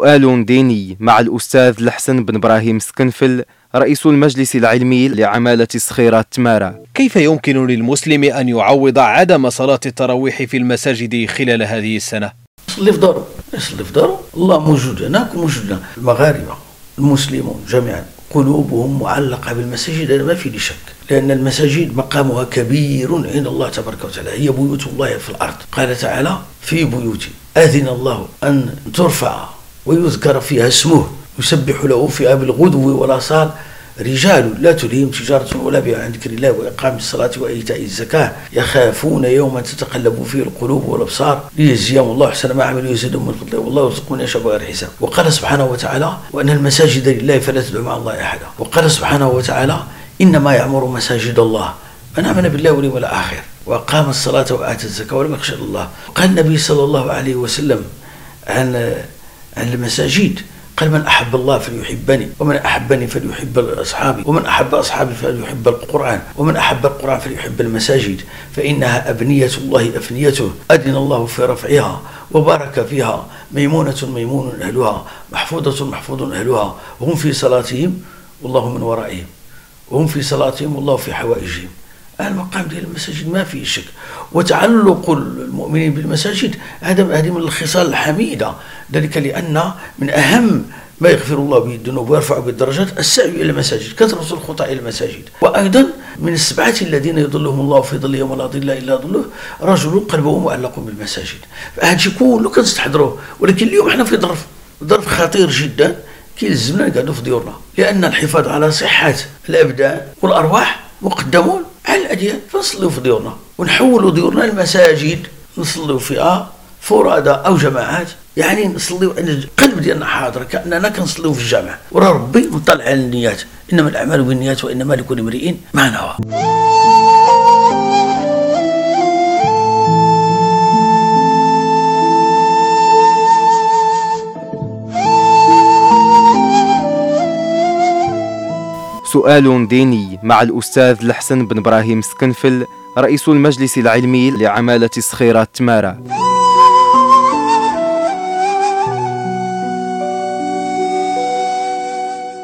سؤال ديني مع الأستاذ الحسن بن إبراهيم سكنفل، رئيس المجلس العلمي لعمالة صخيرة تمارا. كيف يمكن للمسلم أن يعوض عدم صلاة التراويح في المساجد خلال هذه السنة؟ يصلي في داره، الله موجود هناك وموجود هنا. المغاربة المسلمون جميعا قلوبهم معلقة بالمساجد، هذا ما فيه شك، لأن المساجد مقامها كبير عند الله تبارك وتعالى، هي بيوت الله في الأرض. قال تعالى: في بيوت أذن الله أن ترفع ويذكر فيها اسمه يسبح له فيها بالغدو والآصال رجال لا تلهيهم تجارة ولا بيع عن ذكر الله وإقام الصلاة وإيتاء الزكاة يخافون يوما تتقلب فيه القلوب والأبصار ليجزيهم الله أحسن ما عملوا ويزيدهم من فضله والله يرزق من يشاء بغير حساب. وقال سبحانه وتعالى: وأن المساجد لله فلا تدعوا مع الله أحدا. وقال سبحانه وتعالى: إنما يعمر مساجد الله من آمن بالله واليوم الآخر وأقام الصلاة وآتى الزكاة ولم يخش الله. وقال النبي صلى الله عليه وسلم عن المساجد، قال: من أحب الله فليحبني، ومن أحبني فليحب أصحابي، ومن أحب أصحابي فليحب القرآن، ومن أحب القرآن فليحب المساجد، فإنها أبنية الله أفنيته أدن الله في رفعها وبارك فيها، ميمونة ميمون أهلها، محفوظة محفوظ أهلها، وهم في صلاتهم والله من ورائهم، وهم في صلاتهم والله في حوائجهم. المقام ديال المساجد ما فيه شك، وتعلق المؤمنين بالمساجد هذه من الخصال الحميدة، ذلك لأن من أهم ما يغفر الله به الذنوب ويرفع بالدرجات السعي إلى المساجد، كثرة الخطى إلى المساجد. وأيضا من السبعة الذين يظلهم الله في ظله يوم لا ظل إلا ظله رجل قلبه معلق بالمساجد. فهذا شيء كله كنستحضروه، ولكن اليوم احنا في ظرف خطير جدا كيلزمنا نقعدوا في ديورنا، لأن الحفاظ على صحة الأبدان والأرواح مقدمون على الأديان. فنصلوا في ديورنا ونحولوا ديورنا المساجد، نصلوا فيها فرادى أو جماعات، يعني نصليو عند القلب ديالنا حاضر كأننا كنصليو في الجامع، وراه ربي مطلع على النيات، إنما الأعمال بالنيات وإنما لكل امرئ ما نوى. سؤال ديني مع الأستاذ الحسن بن إبراهيم سكنفل، رئيس المجلس العلمي لعمالة صخيرة تمارا.